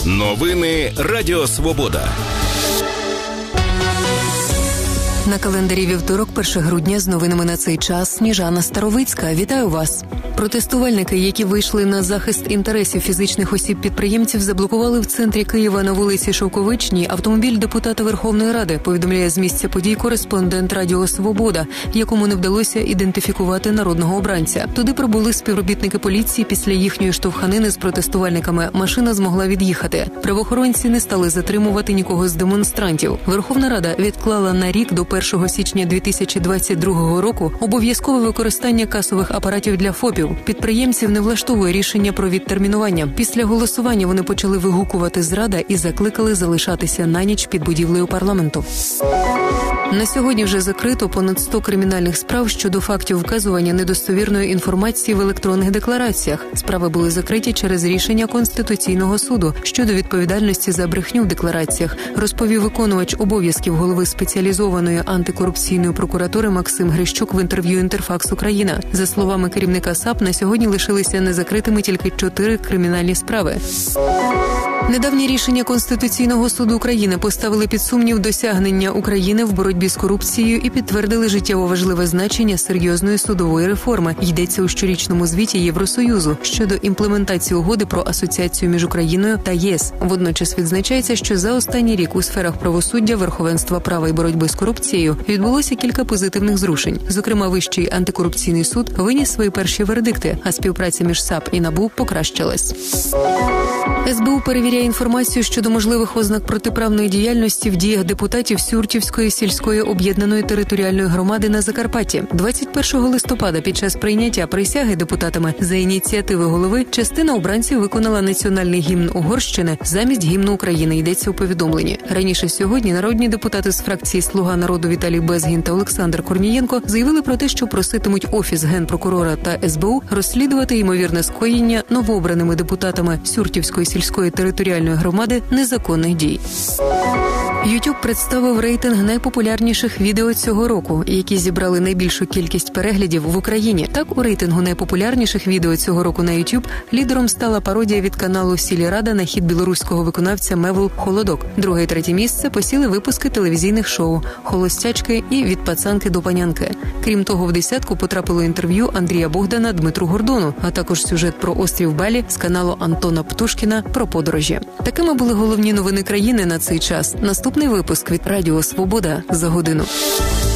Новини Радіо Свобода. На календарі вівторок, 1 грудня, з новинами на цей час Сніжана Старовицька. Вітаю вас! Протестувальники, які вийшли на захист інтересів фізичних осіб-підприємців, заблокували в центрі Києва на вулиці Шовковичній автомобіль депутата Верховної Ради, повідомляє з місця подій кореспондент Радіо Свобода, якому не вдалося ідентифікувати народного обранця. Туди прибули співробітники поліції. Після їхньої штовханини з протестувальниками машина змогла від'їхати. Правоохоронці не стали затримувати нікого з демонстрантів. Верховна Рада відклала на рік до 1 січня 2022 року обов'язкове використання касових апаратів для ФОПів. Підприємців не влаштовує рішення про відтермінування. Після голосування вони почали вигукувати «Зрада» і закликали залишатися на ніч під будівлею парламенту. На сьогодні вже закрито понад 100 кримінальних справ щодо фактів вказування недостовірної інформації в електронних деклараціях. Справи були закриті через рішення Конституційного суду щодо відповідальності за брехню в деклараціях, розповів виконувач обов'язків голови спеціалізованої антикорупційної прокуратури Максим Грищук в інтерв'ю «Інтерфакс Україна». За словами керівника САП, на сьогодні лишилися незакритими тільки 4 кримінальні справи. Недавнє рішення Конституційного суду України поставили під сумнів досягнення України в боротьбі з корупцією і підтвердили життєво важливе значення серйозної судової реформи. Йдеться у щорічному звіті Євросоюзу щодо імплементації угоди про асоціацію між Україною та ЄС. Водночас відзначається, що за останній рік у сферах правосуддя, верховенства права і боротьби з корупцією відбулося кілька позитивних зрушень. Зокрема, Вищий антикорупційний суд виніс свої перші вердикти, а співпраця між САП і НАБУ покращилась. СБУ перевіряє інформацію щодо можливих ознак протиправної діяльності в діях депутатів Сюртівської сільської об'єднаної територіальної громади на Закарпатті. 21 листопада під час прийняття присяги депутатами за ініціативи голови частина обранців виконала національний гімн Угорщини замість гімну України, йдеться у повідомленні. Раніше сьогодні народні депутати з фракції «Слуга народу» Віталій Безгін та Олександр Корнієнко заявили про те, що проситимуть Офіс Генпрокурора та СБУ розслідувати ймовірне скоєння новообраними депутатами Сюртівської сільської територіальної громади незаконних дій. YouTube представив рейтинг найпопулярніших відео цього року, які зібрали найбільшу кількість переглядів в Україні. Так, у рейтингу найпопулярніших відео цього року на YouTube лідером стала пародія від каналу «Сільрада» на хіт білоруського виконавця Мевл «Холодок». Друге і третє місце посіли випуски телевізійних шоу «Холостячки» і «Від пацанки до панянки». Крім того, в десятку потрапило інтерв'ю Андрія Богдана Дмитру Гордону, а також сюжет про острів Балі з каналу Антона Птушкіна про подорожі. Такими були головні новини країни на цей час. Наступний випуск від Радіо Свобода за годину.